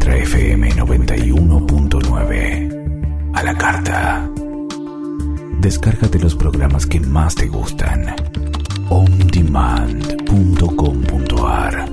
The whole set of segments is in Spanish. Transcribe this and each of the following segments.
Mantra FM 91.9. A la carta. Descárgate los programas que más te gustan. ondemand.com.ar.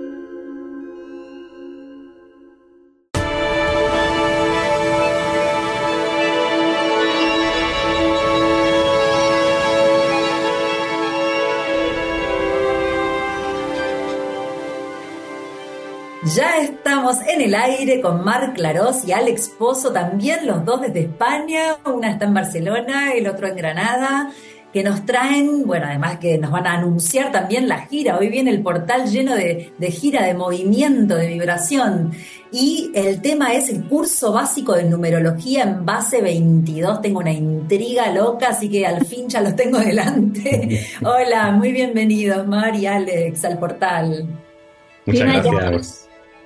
Ya estamos en el aire con Marc Clarós y Alex Pozo, también los dos desde España, una está en Barcelona, el otro en Granada, que nos traen, bueno, además que nos van a anunciar también la gira. Hoy viene el portal lleno de gira, de movimiento, de vibración. Y el tema es el curso básico de numerología en base 22. Tengo una intriga loca, así que al fin ya los tengo delante. Hola, muy bienvenidos, Mar y Alex, al portal. Muchas gracias.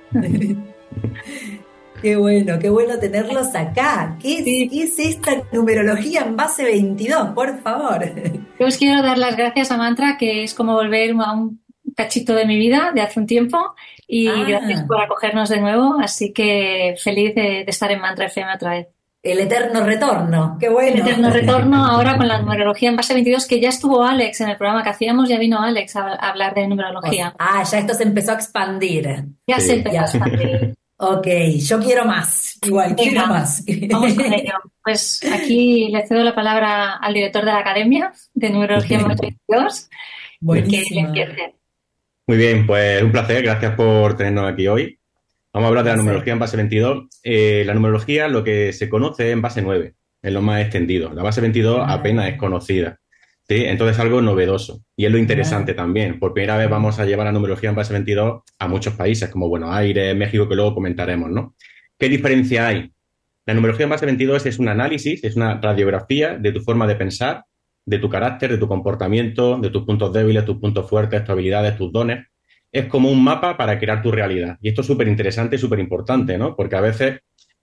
Qué bueno tenerlos acá. ¿Qué es esta numerología en base 22? Por favor. Yo os quiero dar las gracias a Mantra, que es como volver a un cachito de mi vida de hace un tiempo, y gracias por acogernos de nuevo, así que feliz de estar en Mantra FM otra vez. El eterno retorno, qué bueno. El eterno retorno ahora con la numerología en base 22, que ya estuvo Alex en el programa que hacíamos, ya vino Alex a hablar de numerología. Ya esto se empezó a expandir. Ya se empezó a expandir. Ok, yo quiero más, quiero más. Vamos con ello. Pues aquí le cedo la palabra al director de la Academia de Numerología en base 22. Buenísimo. Que empiece. Muy bien, pues un placer, gracias por tenernos aquí hoy. Vamos a hablar de la numerología en base 22. La numerología, lo que se conoce en base 9, es lo más extendido. La base 22 apenas es conocida, ¿sí? Entonces es algo novedoso. Y es lo interesante también. Por primera vez vamos a llevar la numerología en base 22 a muchos países, como Buenos Aires, México, que luego comentaremos, ¿no? ¿Qué diferencia hay? La numerología en base 22 es un análisis, es una radiografía de tu forma de pensar, de tu carácter, de tu comportamiento, de tus puntos débiles, tus puntos fuertes, tus habilidades, tus dones. Es como un mapa para crear tu realidad. Y esto es súper interesante y súper importante, ¿no? Porque a veces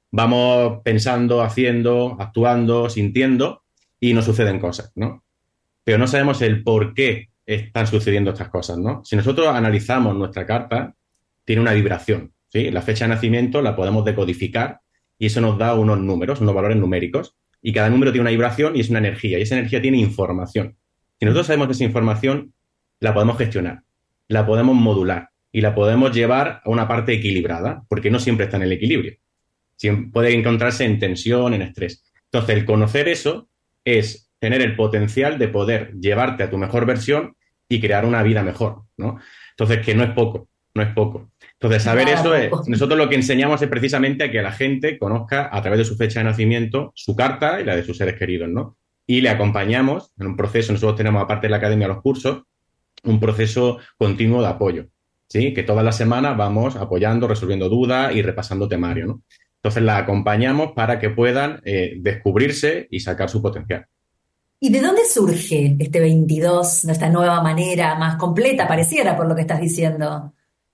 vamos pensando, haciendo, actuando, sintiendo y nos suceden cosas, ¿no? Pero no sabemos el por qué están sucediendo estas cosas, ¿no? Si nosotros analizamos nuestra carta, tiene una vibración, ¿sí? La fecha de nacimiento la podemos decodificar y eso nos da unos números, unos valores numéricos. Y cada número tiene una vibración y es una energía. Y esa energía tiene información. Si nosotros sabemos que esa información la podemos gestionar, la podemos modular y la podemos llevar a una parte equilibrada, porque no siempre está en el equilibrio. Puede encontrarse en tensión, en estrés. Entonces, el conocer eso es tener el potencial de poder llevarte a tu mejor versión y crear una vida mejor, ¿no? Entonces, que no es poco, no es poco. Entonces, saber eso es, nosotros lo que enseñamos es precisamente a que la gente conozca a través de su fecha de nacimiento su carta y la de sus seres queridos, ¿no? Y le acompañamos en un proceso. Nosotros tenemos, aparte de la academia, los cursos, un proceso continuo de apoyo, ¿sí? Que todas las semanas vamos apoyando, resolviendo dudas y repasando temario, ¿no? Entonces la acompañamos para que puedan descubrirse y sacar su potencial. ¿Y de dónde surge este 22, esta nueva manera más completa, pareciera, por lo que estás diciendo?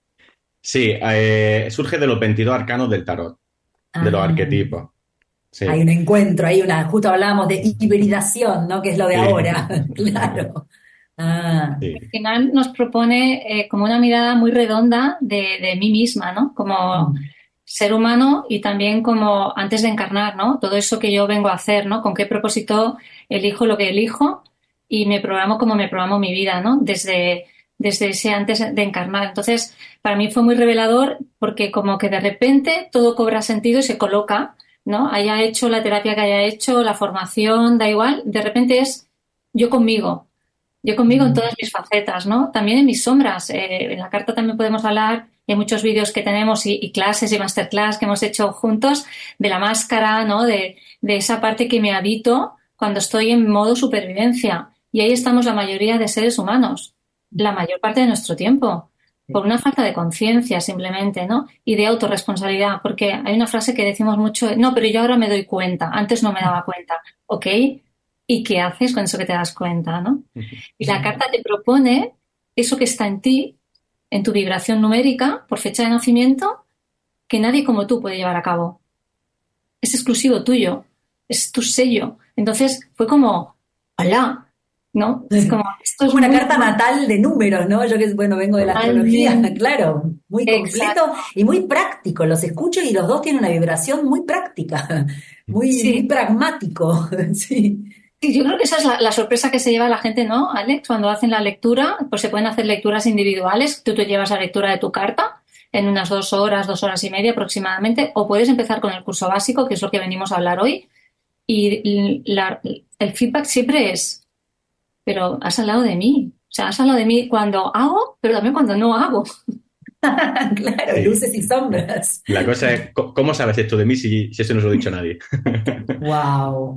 Sí, surge de los 22 arcanos del tarot, de los arquetipos. Sí. Hay un encuentro, justo hablábamos de hibridación, ¿no? Que es lo de ahora, claro. Sí. Al final nos propone como una mirada muy redonda de mí misma, ¿no? Como ser humano y también como antes de encarnar, ¿no? Todo eso que yo vengo a hacer, ¿no? Con qué propósito elijo lo que elijo y me programo como me programo mi vida, ¿no? Desde ese antes de encarnar. Entonces, para mí fue muy revelador porque como que de repente todo cobra sentido y se coloca, ¿no? Haya hecho la terapia que haya hecho, la formación, da igual, de repente es yo conmigo en todas mis facetas, ¿no? También en mis sombras. En la carta también podemos hablar, hay muchos vídeos que tenemos y clases y masterclass que hemos hecho juntos de la máscara, ¿no? De esa parte que me habito cuando estoy en modo supervivencia. Y ahí estamos la mayoría de seres humanos, la mayor parte de nuestro tiempo, por una falta de conciencia simplemente, ¿no? Y de autorresponsabilidad, porque hay una frase que decimos mucho, no, pero yo ahora me doy cuenta, antes no me daba cuenta, ¿ok? ¿Y qué haces con eso que te das cuenta, no? Y la carta te propone eso que está en ti, en tu vibración numérica, por fecha de nacimiento, que nadie como tú puede llevar a cabo. Es exclusivo tuyo, es tu sello. Entonces fue como, ¡hola! ¿no? Es como, esto es Como una muy carta natal de números, ¿no? Yo que, bueno, vengo de la astrología, claro, muy completo exacto. y muy práctico. Los escucho y los dos tienen una vibración muy práctica, muy Sí. pragmático, sí. Sí, yo creo que esa es la sorpresa que se lleva la gente, ¿no, Alex? Cuando hacen la lectura, pues se pueden hacer lecturas individuales. Tú te llevas la lectura de tu carta en unas 2 horas, 2 horas y media aproximadamente, o puedes empezar con el curso básico, que es lo que venimos a hablar hoy. Y el feedback siempre es, pero has hablado de mí. O sea, has hablado de mí cuando hago, pero también cuando no hago. Claro, Sí. luces y sombras. La cosa es, ¿cómo sabes esto de mí si eso no se lo ha dicho nadie? Wow.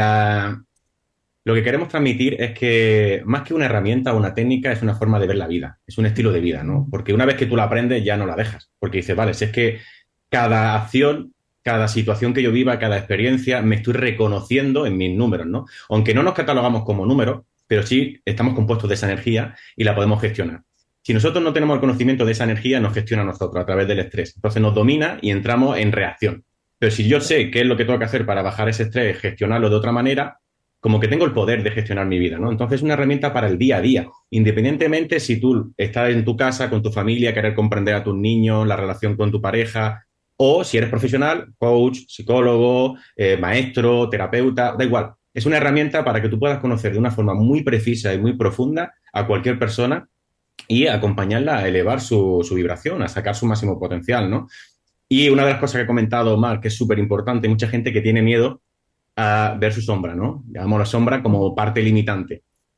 Lo que queremos transmitir es que más que una herramienta o una técnica es una forma de ver la vida, es un estilo de vida, ¿no? Porque una vez que tú la aprendes ya no la dejas, porque dices, vale, si es que cada acción, cada situación que yo viva, cada experiencia, me estoy reconociendo en mis números, ¿no? Aunque no nos catalogamos como números, pero sí estamos compuestos de esa energía y la podemos gestionar. Si nosotros no tenemos el conocimiento de esa energía, nos gestiona a nosotros a través del estrés. Entonces nos domina y entramos en reacción. Pero si yo sé qué es lo que tengo que hacer para bajar ese estrés, gestionarlo de otra manera, como que tengo el poder de gestionar mi vida, ¿no? Entonces es una herramienta para el día a día, independientemente si tú estás en tu casa, con tu familia, querer comprender a tus niños, la relación con tu pareja, o si eres profesional, coach, psicólogo, maestro, terapeuta, da igual. Es una herramienta para que tú puedas conocer de una forma muy precisa y muy profunda a cualquier persona y acompañarla a elevar su vibración, a sacar su máximo potencial, ¿no? Y una de las cosas que ha comentado Marc, que es súper importante, mucha gente que tiene miedo a ver su sombra, ¿no? Llamamos la sombra como parte limitante.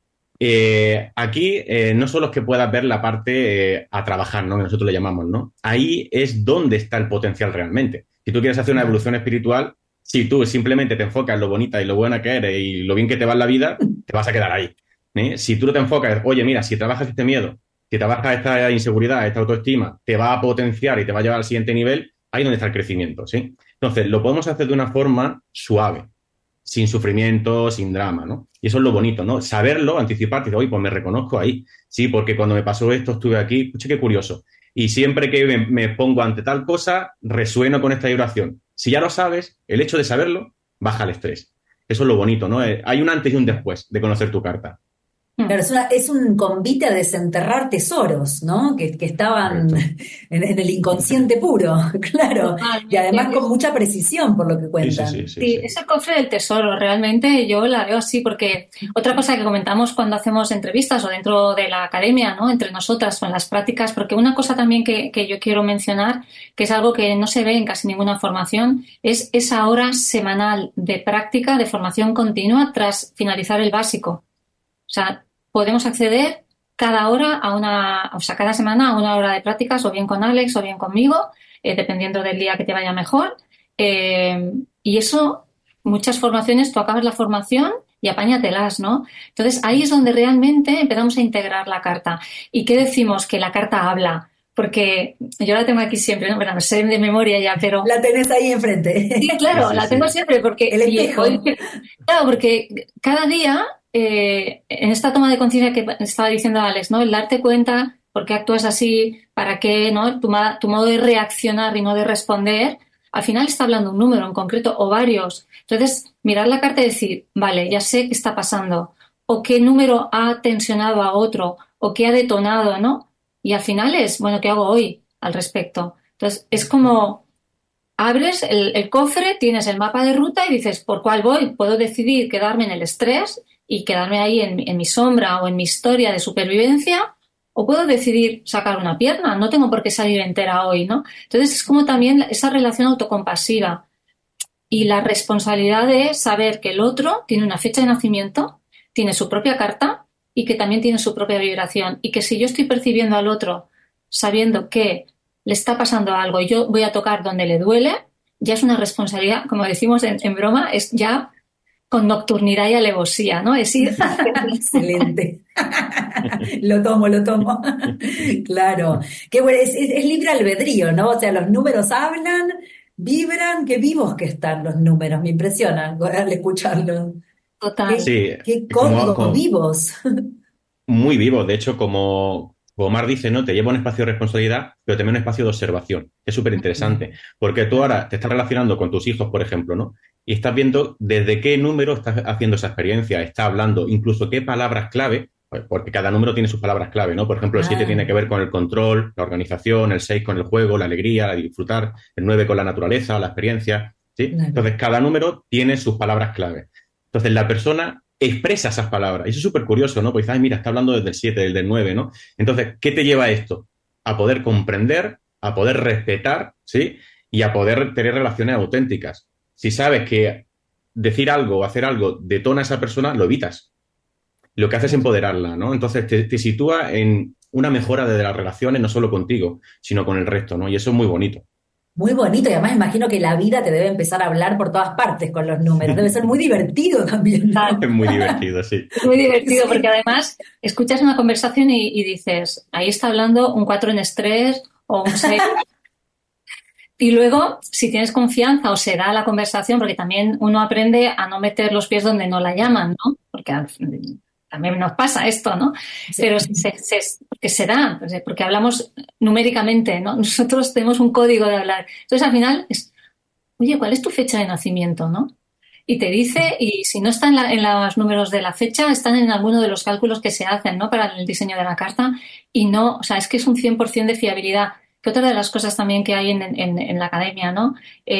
Aquí no solo es que puedas ver la parte a trabajar, ¿no? Que nosotros le llamamos, ¿no? Ahí es donde está el potencial realmente. Si tú quieres hacer una evolución espiritual, si tú simplemente te enfocas en lo bonita y lo buena que eres y lo bien que te va en la vida, te vas a quedar ahí. Si tú no te enfocas, oye, mira, si trabajas este miedo, si trabajas esta inseguridad, esta autoestima, te va a potenciar y te va a llevar al siguiente nivel, ahí es donde está el crecimiento, ¿sí? Entonces, lo podemos hacer de una forma suave, sin sufrimiento, sin drama, ¿no? Y eso es lo bonito, ¿no? Saberlo, anticiparte, oye, pues me reconozco ahí. Sí, porque cuando me pasó esto estuve aquí, escucha qué curioso. Y siempre que me pongo ante tal cosa, resueno con esta vibración. Si ya lo sabes, el hecho de saberlo baja el estrés. Eso es lo bonito, ¿no? Hay un antes y un después de conocer tu carta. Claro, es un convite a desenterrar tesoros, ¿no? Que estaban en el inconsciente puro, claro. Y además con mucha precisión, por lo que cuentan. Sí, es el cofre del tesoro, realmente yo la veo así, porque otra cosa que comentamos cuando hacemos entrevistas o dentro de la academia, ¿no? Entre nosotras con las prácticas, porque una cosa también que yo quiero mencionar, que es algo que no se ve en casi ninguna formación, es esa hora semanal de práctica, de formación continua tras finalizar el básico. O sea, podemos acceder cada hora cada semana a una hora de prácticas, o bien con Alex o bien conmigo, dependiendo del día que te vaya mejor. Y eso, muchas formaciones, tú acabas la formación y apáñatelas, ¿no? Entonces, ahí es donde realmente empezamos a integrar la carta. ¿Y qué decimos? Que la carta habla. Porque yo la tengo aquí siempre, ¿no? Bueno, no sé de memoria ya, pero... La tenés ahí enfrente. Sí, claro, la tengo siempre porque... El espejo. Claro, porque cada día, en esta toma de conciencia que estaba diciendo Alex, ¿no? El darte cuenta por qué actúas así, para qué, ¿no? Tu modo de reaccionar y no de responder, al final está hablando un número en concreto o varios. Entonces, mirar la carta y decir, vale, ya sé qué está pasando, o qué número ha tensionado a otro, o qué ha detonado, ¿no? Y al final es, bueno, ¿qué hago hoy al respecto? Entonces, es como abres el cofre, tienes el mapa de ruta y dices, ¿por cuál voy? Puedo decidir quedarme en el estrés y quedarme ahí en mi sombra o en mi historia de supervivencia, o puedo decidir sacar una pierna. No tengo por qué salir entera hoy, ¿no? Entonces, es como también esa relación autocompasiva y la responsabilidad de saber que el otro tiene una fecha de nacimiento, tiene su propia carta, y que también tiene su propia vibración, y que si yo estoy percibiendo al otro sabiendo que le está pasando algo y yo voy a tocar donde le duele, ya es una responsabilidad, como decimos en broma, es ya con nocturnidad y alevosía, ¿no? Es ir... Excelente. Lo tomo. Claro. Qué bueno, es libre albedrío, ¿no? O sea, los números hablan, vibran, qué vivos que están los números, me impresiona al escucharlos. Total. Sí, qué códigos vivos. Muy vivos. De hecho, como Mar dice, ¿no? Te lleva un espacio de responsabilidad, pero también un espacio de observación. Es súper interesante. Porque tú ahora te estás relacionando con tus hijos, por ejemplo, ¿no? y estás viendo desde qué número estás haciendo esa experiencia, está hablando, incluso qué palabras clave, pues, porque cada número tiene sus palabras clave, ¿no? Por ejemplo, el 7 tiene que ver con el control, la organización, el 6 con el juego, la alegría, la disfrutar, el 9 con la naturaleza, la experiencia, ¿sí? Claro. Entonces, cada número tiene sus palabras clave. Entonces, la persona expresa esas palabras. Y eso es súper curioso, ¿no? Pues, ay, mira, está hablando desde el 7, desde el 9, ¿no? Entonces, ¿qué te lleva a esto? A poder comprender, a poder respetar, ¿sí? Y a poder tener relaciones auténticas. Si sabes que decir algo o hacer algo detona a esa persona, lo evitas. Lo que haces es empoderarla, ¿no? Entonces, te sitúa en una mejora de las relaciones, no solo contigo, sino con el resto, ¿no? Y eso es muy bonito. Muy bonito, y además imagino que la vida te debe empezar a hablar por todas partes con los números. Debe ser muy divertido también, ¿no? Es muy divertido, sí. Es muy divertido Sí. porque además escuchas una conversación y dices, ahí está hablando un 4 en estrés o un 6. Y luego, si tienes confianza o se da la conversación, porque también uno aprende a no meter los pies donde no la llaman, ¿no? Porque también nos pasa esto, ¿no? Sí. Pero porque se da, porque hablamos numéricamente, ¿no? Nosotros tenemos un código de hablar. Entonces, al final es, oye, ¿cuál es tu fecha de nacimiento, no? Y te dice, y si no está en los números de la fecha, están en alguno de los cálculos que se hacen, ¿no? Para el diseño de la carta. Y no, o sea, es que es un 100% de fiabilidad. Que otra de las cosas también que hay en la academia, ¿no?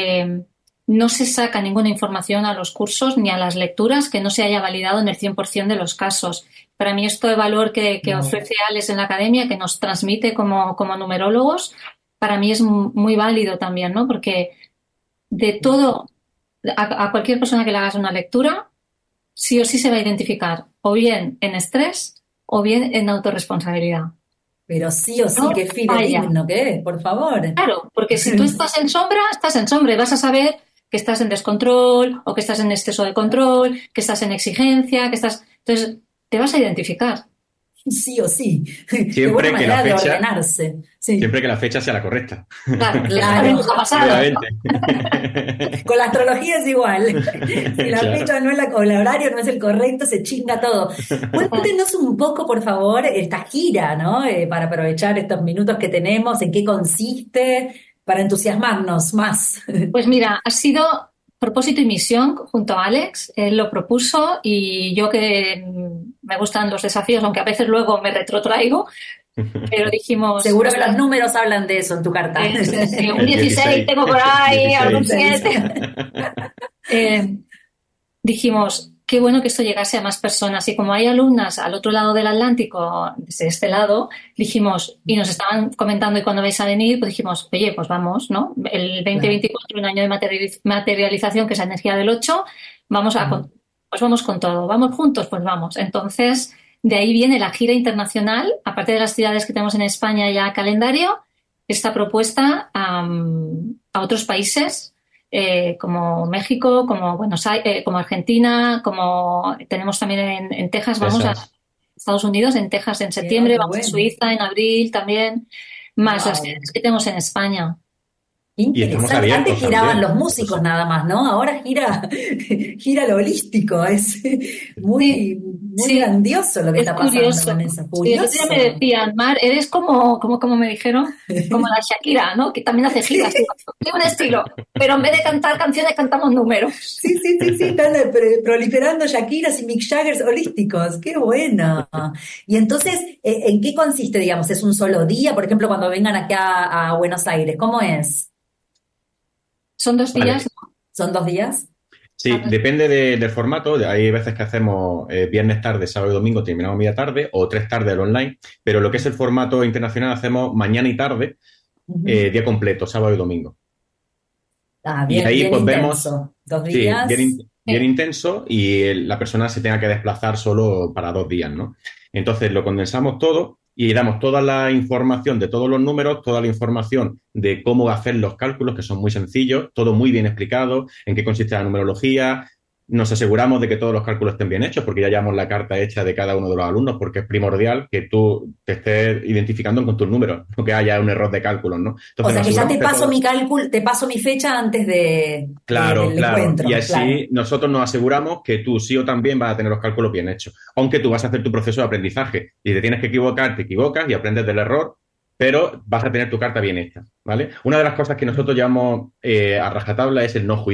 No se saca ninguna información a los cursos ni a las lecturas que no se haya validado en el 100% de los casos. Para mí esto de valor que ofrece Alex en la academia, que nos transmite como numerólogos, para mí es muy válido también, ¿no? Porque de todo, a cualquier persona que le hagas una lectura, sí o sí se va a identificar o bien en estrés o bien en autorresponsabilidad. Pero sí o sí, No qué fidedigno que es, por favor. Claro, porque si tú estás en sombra y vas a saber que estás en descontrol o que estás en exceso de control, que estás en exigencia, que estás... Entonces, te vas a identificar. Sí o sí. Qué Siempre buena que la manera de fecha- ordenarse. Sí. Siempre que la fecha sea la correcta. Claro, Claro. también nos ha pasado, ¿no? Obviamente. Con la astrología es igual. Si la Claro. fecha no es o el horario no es el correcto, se chinga todo. Cuéntenos un poco, por favor, esta gira, ¿no? Para aprovechar estos minutos que tenemos, en qué consiste, para entusiasmarnos más. Pues mira, ha sido propósito y misión junto a Alex. Él lo propuso y yo que me gustan los desafíos, aunque a veces luego me retrotraigo, pero dijimos... Seguro que los números hablan de eso en tu carta. Sí, un El 16 tengo por ahí, 16. algún 7. Dijimos, qué bueno que esto llegase a más personas. Y como hay alumnas al otro lado del Atlántico, desde este lado, dijimos, y nos estaban comentando, ¿y cuándo vais a venir? Pues dijimos, oye, pues vamos, ¿no? El 2024, un año de materialización, que es la energía del 8, pues vamos con todo. ¿Vamos juntos? Pues vamos. Entonces, de ahí viene la gira internacional, aparte de las ciudades que tenemos en España ya calendario, esta propuesta a otros países, como México, como Buenos Aires, como Argentina, como tenemos también en Texas, vamos a Estados Unidos, en Texas en septiembre, qué vamos a bueno. Suiza en abril también, más Wow. las ciudades que tenemos en España. Y estamos Interesante. abiertos Antes giraban también. los músicos nada más, ¿no? Ahora gira lo holístico. Es muy Sí. grandioso lo que Es está pasando, curioso. Vanessa. Sí, el otro día me decían, Mar, eres como me dijeron, como la Shakira, ¿no? Que también hace giras. Tiene un estilo, pero en vez de cantar canciones, cantamos números. Sí, están proliferando Shakiras y Mick Jaggers holísticos. ¡Qué bueno! Y entonces, ¿en qué consiste, digamos? ¿Es un solo día? Por ejemplo, cuando vengan acá a Buenos Aires, ¿cómo es? Son 2 Vale. días. ¿Son 2 días? Sí, depende del formato. Hay veces que hacemos viernes tarde, sábado y domingo, terminamos media tarde, o 3 tardes al online. Pero lo que es el formato internacional hacemos mañana y tarde, día completo, sábado y domingo. Bien, y ahí bien pues intenso. 2 Sí, días. bien intenso y la persona se tenga que desplazar solo para 2 días, ¿no? Entonces lo condensamos todo y damos toda la información de todos los números, toda la información de cómo hacer los cálculos, que son muy sencillos, todo muy bien explicado, en qué consiste la numerología. Nos aseguramos de que todos los cálculos estén bien hechos, porque ya llevamos la carta hecha de cada uno de los alumnos, porque es primordial que tú te estés identificando con tus números, no que haya un error de cálculos, ¿no? Entonces, O sea nos que ya te aseguramos paso mi cálculo, te paso mi fecha antes del Claro. encuentro. Y así claro. nosotros nos aseguramos que tú sí o también vas a tener los cálculos bien hechos. Aunque tú vas a hacer tu proceso de aprendizaje y te tienes que equivocar, te equivocas y aprendes del error, pero vas a tener tu carta bien hecha, ¿vale? Una de las cosas que nosotros llevamos a rajatabla es el no juicio.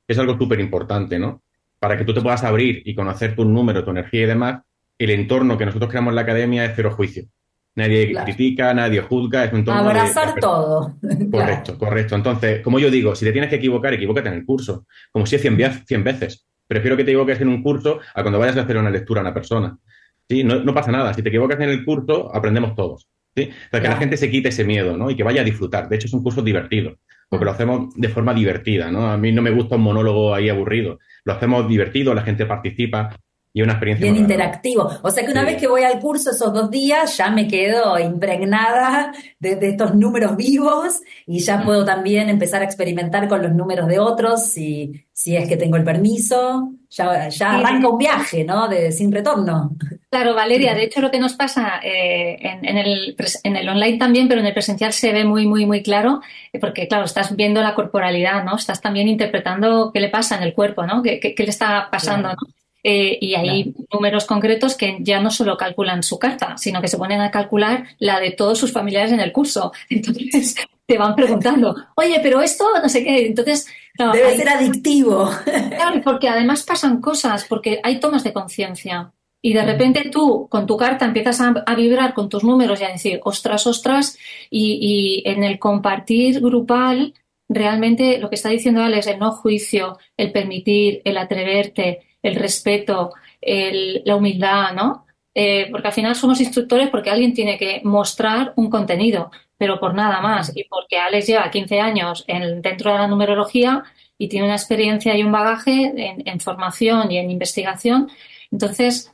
es algo súper importante, ¿no? Para que tú te puedas abrir y conocer tu número, tu energía y demás, el entorno que nosotros creamos en la academia es cero juicio. Nadie Claro. critica, nadie juzga, es un entorno Abrazar todo. Correcto, correcto. Entonces, como yo digo, si te tienes que equivocar, equivócate en el curso. Como si es 100 veces. Prefiero que te equivoques en un curso a cuando vayas a hacer una lectura a una persona. ¿Sí? No pasa nada. Si te equivocas en el curso, aprendemos todos. ¿Sí? Para que la gente se quite ese miedo, ¿no? Y que vaya a disfrutar. De hecho, es un curso divertido, porque lo hacemos de forma divertida, ¿no? A mí no me gusta un monólogo ahí aburrido. Lo hacemos divertido, la gente participa y es una experiencia Bien muy agradable. interactivo. O sea que una Sí. vez que voy al curso esos 2 días, ya me quedo impregnada de estos números vivos y ya puedo también empezar a experimentar con los números de otros si es que tengo el permiso. Ya arranca un viaje, ¿no? Sin retorno. Claro, Valeria, de hecho lo que nos pasa en el online también, pero en el presencial se ve muy, muy, muy claro, porque claro, estás viendo la corporalidad, ¿no? Estás también interpretando qué le pasa en el cuerpo, ¿no? ¿Qué le está pasando, Claro. ¿no? Y hay números concretos que ya no solo calculan su carta, sino que se ponen a calcular la de todos sus familiares en el curso. Entonces te van preguntando, oye, pero esto no sé qué. Entonces, claro, Debe ser adictivo. claro, porque además pasan cosas, porque hay tomas de conciencia. Y de repente tú, con tu carta, empiezas a vibrar con tus números y a decir, ostras, ostras, y en el compartir grupal, realmente lo que está diciendo Alex, el no juicio, el permitir, el atreverte, el respeto, la humildad, ¿no? Porque al final somos instructores porque alguien tiene que mostrar un contenido, pero por nada más. Y porque Alex lleva 15 años dentro de la numerología y tiene una experiencia y un bagaje en formación y en investigación. Entonces,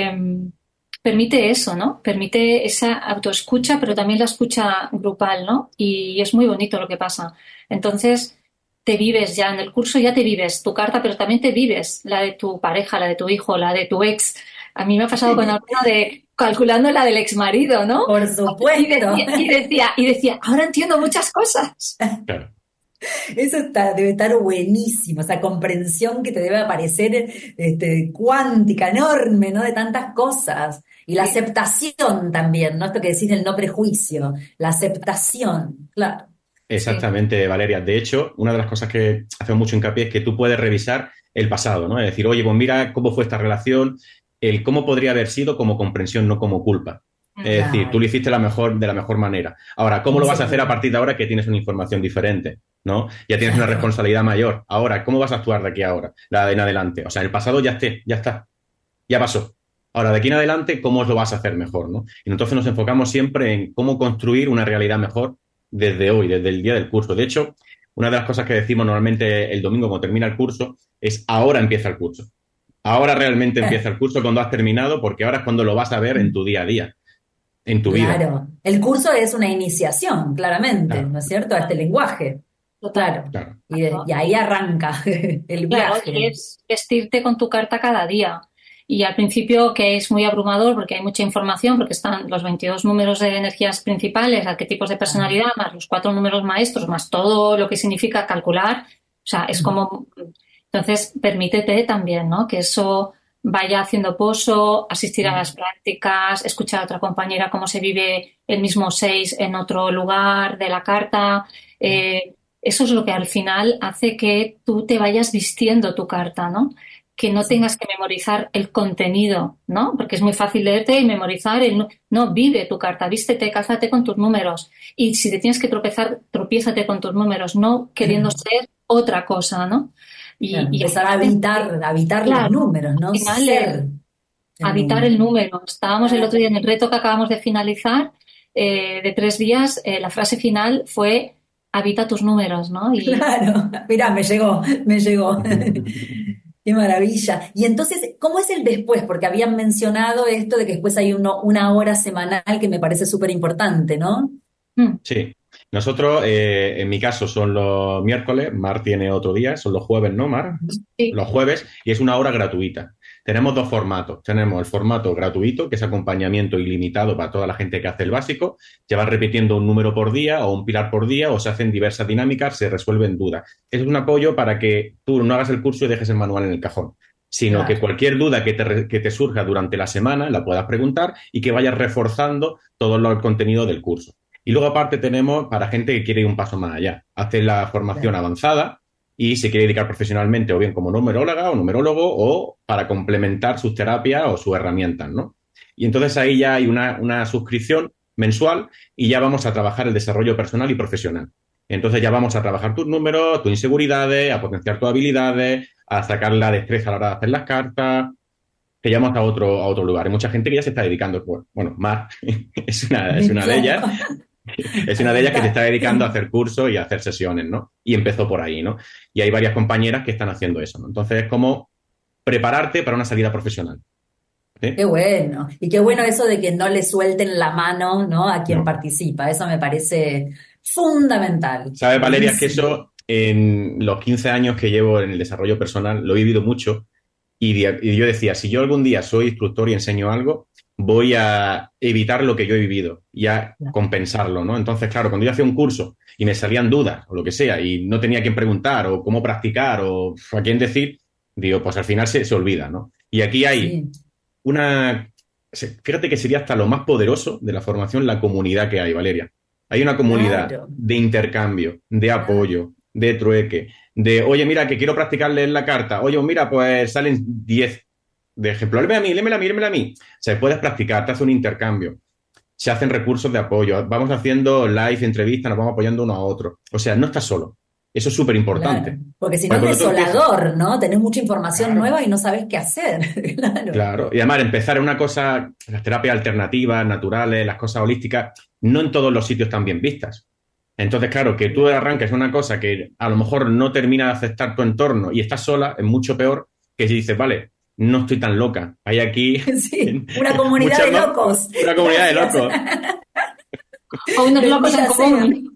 permite eso, ¿no? Permite esa autoescucha, pero también la escucha grupal, ¿no? Y es muy bonito lo que pasa. Entonces, te vives ya en el curso, ya te vives tu carta, pero también te vives la de tu pareja, la de tu hijo, la de tu ex. A mí me ha pasado con alguna de calculando la del ex marido, ¿no? Por supuesto. Y decía, ahora entiendo muchas cosas. Claro. Eso debe estar buenísimo, esa comprensión que te debe aparecer cuántica, enorme, ¿no? De tantas cosas. Y la aceptación también, ¿no? Esto que decís del no prejuicio, la aceptación, claro. Exactamente, Valeria. De hecho, una de las cosas que hacemos mucho hincapié es que tú puedes revisar el pasado, ¿no? Es decir, oye, pues mira cómo fue esta relación, el cómo podría haber sido como comprensión, no como culpa. Es decir, tú lo hiciste de la mejor manera. Ahora, ¿cómo lo vas a hacer a partir de ahora que tienes una información diferente? ¿No? Ya tienes una responsabilidad mayor. Ahora, ¿cómo vas a actuar de aquí a ahora? En adelante. O sea, el pasado ya está. Ya pasó. Ahora, de aquí en adelante, ¿cómo lo vas a hacer mejor? ¿No? Y entonces nos enfocamos siempre en cómo construir una realidad mejor desde hoy, desde el día del curso. De hecho, una de las cosas que decimos normalmente el domingo cuando termina el curso es ahora empieza el curso. Ahora realmente empieza el curso cuando has terminado, porque ahora es cuando lo vas a ver en tu día a día, en tu vida. Claro, el curso es una iniciación, claramente, Claro. ¿no es cierto? A este lenguaje. Claro. Claro. Y ahí arranca el Claro, viaje. y es vestirte con tu carta cada día. Y al principio que es muy abrumador porque hay mucha información, porque están los 22 números de energías principales, arquetipos de personalidad, más los 4 números maestros, más todo lo que significa calcular. O sea, es como... Entonces, permítete también, ¿no? Que eso vaya haciendo pozo, asistir a las prácticas, escuchar a otra compañera cómo se vive el mismo 6 en otro lugar de la carta. Eso es lo que al final hace que tú te vayas vistiendo tu carta, ¿no? Que no tengas que memorizar el contenido, ¿no? Porque es muy fácil leerte y memorizar no, vive tu carta, vístete, cálzate con tus números. Y si te tienes que tropezar, tropiézate con tus números, no queriendo ser otra cosa, ¿no? Y empezar a habitar claro, los números, ¿no? al final Ser habitar el número. Estábamos el otro día en el reto que acabamos de finalizar, de 3 días, la frase final fue habita tus números, ¿no? Y claro, mirá, me llegó. Qué maravilla. Y entonces, ¿cómo es el después? Porque habían mencionado esto de que después hay una hora semanal que me parece súper importante, ¿no? Sí. Nosotros, en mi caso, son los miércoles, Mar tiene otro día, son los jueves, ¿no, Mar? Sí. Los jueves, y es una hora gratuita. Tenemos 2 formatos. Tenemos el formato gratuito, que es acompañamiento ilimitado para toda la gente que hace el básico. Se va repitiendo un número por día o un pilar por día, o se hacen diversas dinámicas, se resuelven dudas. Es un apoyo para que tú no hagas el curso y dejes el manual en el cajón, sino que cualquier duda que te surja durante la semana la puedas preguntar y que vayas reforzando todo el contenido del curso. Y luego aparte tenemos para gente que quiere ir un paso más allá. Hace la formación avanzada y se quiere dedicar profesionalmente o bien como numeróloga o numerólogo o para complementar sus terapias o sus herramientas, ¿no? Y entonces ahí ya hay una suscripción mensual y ya vamos a trabajar el desarrollo personal y profesional. Entonces ya vamos a trabajar tus números, tus inseguridades, a potenciar tus habilidades, a sacar la destreza a la hora de hacer las cartas, que llevamos a otro lugar. Hay mucha gente que ya se está dedicando, bueno, Mar es una de ellas. Es una de ellas que se está dedicando a hacer cursos y a hacer sesiones, ¿no? Y empezó por ahí, ¿no? Y hay varias compañeras que están haciendo eso, ¿no? Entonces es como prepararte para una salida profesional. ¿Sí? Qué bueno. Y qué bueno eso de que no le suelten la mano, ¿no? A quien participa. Eso me parece fundamental. ¿Sabes, Valeria? Buenísimo. Que eso en los 15 años que llevo en el desarrollo personal lo he vivido mucho y yo decía, si yo algún día soy instructor y enseño algo, voy a evitar lo que yo he vivido y a compensarlo, ¿no? Entonces, claro, cuando yo hacía un curso y me salían dudas o lo que sea y no tenía a quién preguntar o cómo practicar o a quién decir, digo, pues al final se olvida, ¿no? Y aquí hay fíjate que sería hasta lo más poderoso de la formación, la comunidad que hay, Valeria. Hay una comunidad de intercambio, de apoyo, de trueque, de, oye, mira, que quiero practicar leer la carta. Oye, mira, pues salen 10 de ejemplo. Lémela a mí. O sea, puedes practicar, te hace un intercambio. Se hacen recursos de apoyo. Vamos haciendo live, entrevistas, nos vamos apoyando uno a otro. O sea, no estás solo. Eso es súper importante. Claro, porque si no es desolador, ¿no? Tenés mucha información nueva y no sabés qué hacer. Claro. Y además, empezar en una cosa, las terapias alternativas, naturales, las cosas holísticas, no en todos los sitios están bien vistas. Entonces, claro, que tú arranques una cosa que a lo mejor no termina de aceptar tu entorno y estás sola, es mucho peor que si dices, vale, no estoy tan loca. Hay aquí... Sí, una comunidad de locos. Una comunidad de locos. O unos locos en común.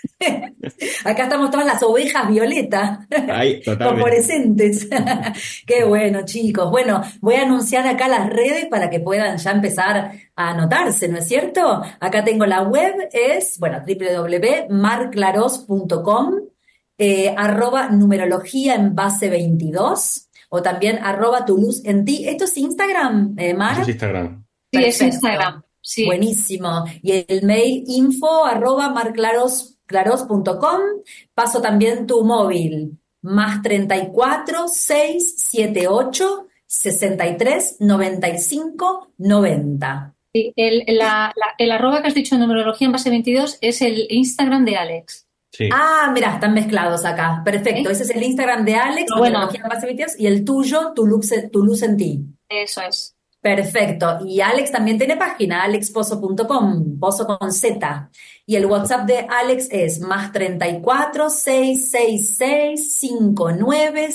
Acá estamos todas las ovejas violetas, fosforescentes. Qué bueno, chicos. Bueno, voy a anunciar acá las redes para que puedan ya empezar a anotarse, ¿no es cierto? Acá tengo la web, es, www.marclaros.com, @numerología en base 22, o también @tu luz en ti. ¿Esto es Instagram, Mar? Eso es Instagram. Sí, es Instagram. Sí. Buenísimo. Y el mail info @marclaros.com. Paso también tu móvil, +34 678 63 95 90. Sí, el arroba que has dicho, numerología en base 22, es el Instagram de Alex. Sí. Ah, mira, están mezclados acá. Perfecto. Ese es el Instagram de Alex, numerología en base 22, y el tuyo, tu luz en ti. Eso es. Perfecto. Y Alex también tiene página, alexpozo.com, pozo con Z. Y el WhatsApp de Alex es +34 666 59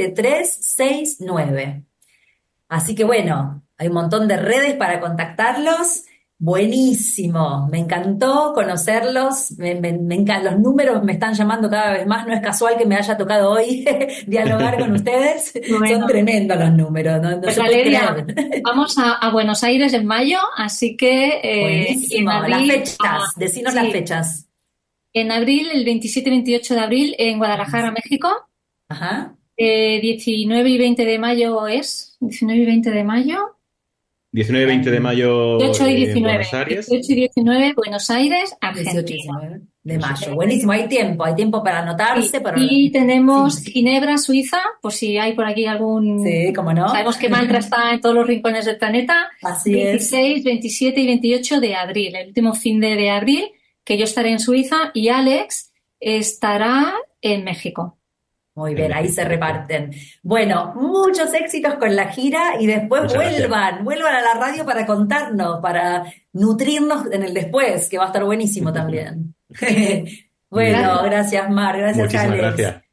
7369. Así que bueno, hay un montón de redes para contactarlos. Buenísimo, me encantó conocerlos, me encantan, los números me están llamando cada vez más, no es casual que me haya tocado hoy dialogar con ustedes, son tremendos los números. No pues Valeria, vamos a Buenos Aires en mayo, así que... buenísimo, en abril, las fechas, decinos las fechas. En abril, el 27 y 28 de abril, en Guadalajara, México. Ajá. 19 y 20 de mayo es, 19 y 20 de mayo. 19 y 20 de mayo 18 y 19. Buenos Aires. 18 y 19, Buenos Aires, Argentina. 18 y 19 de mayo. Buenísimo, hay tiempo para anotarse. Y tenemos Ginebra, Suiza, por si hay por aquí algún... Sí, cómo no. Sabemos que Mantra está en todos los rincones del planeta. Así 26, 27 y 28 de abril, el último fin de abril, que yo estaré en Suiza y Alex estará en México. Muy bien, ahí se reparten. Bueno, muchos éxitos con la gira y después vuelvan a la radio para contarnos, para nutrirnos en el después, que va a estar buenísimo también. Bueno, gracias Mar, gracias Muchísimas Alex. Gracias.